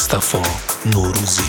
مصطفی نوروزی.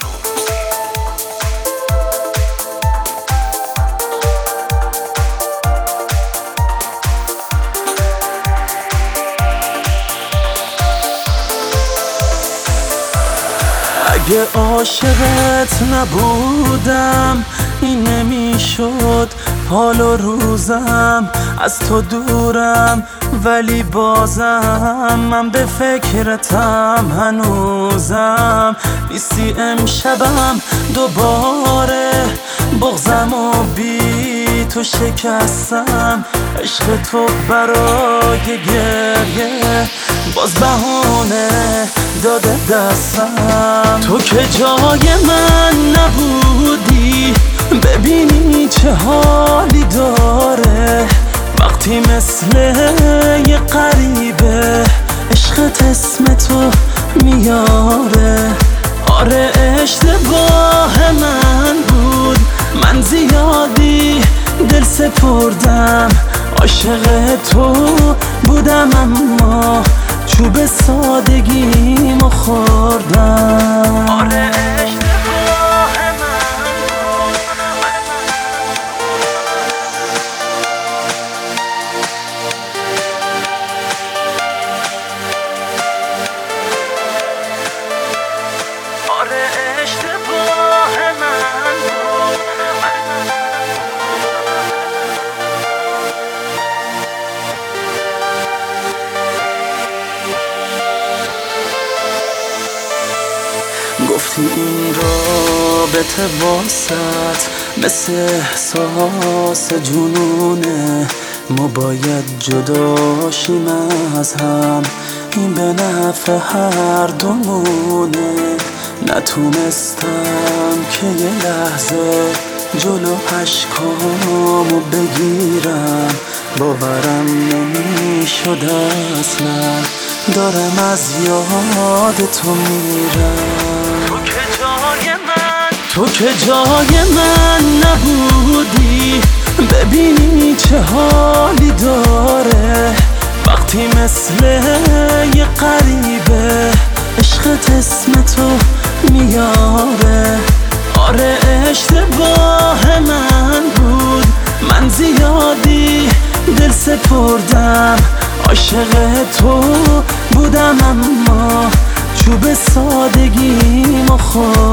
اگه عاشقت نبودم این نمیشد حال و روزم، از تو دورم ولی بازم من به فکرتم هنوزم. نیستی امشبم دوباره بغضم و بی تو شکستم، عشق تو برای گریه باز بهونه داده دستم. تو که جای من نبودی ببینی چه حالی داره وقتی مثل یه غریبه عشقت اسم تو میاره. آره اشتباه من بود، من زیادی دل سپردم، عاشق تو بودم اما چوب سادگیمو خوردم. آره اشتباه من بود. آره اشتباه من بود. گفتی این رابطه واسط مثل احساس جنونه، ما باید جداشیم از هم، این به نفع هر دومونه. نتونستم که یه لحظه جلو اشکامو بگیرم، باورم نمیشد اصلا دارم از یاد تو میرم. تو که جای من نبودی ببینی چه حالی داره وقتی مثل یه غریبه عشقت اسم تو میاره. آره اشتباه من بود، من زیادی دل سپردم، عاشق تو بودم اما چوب سادگیمو خوردم.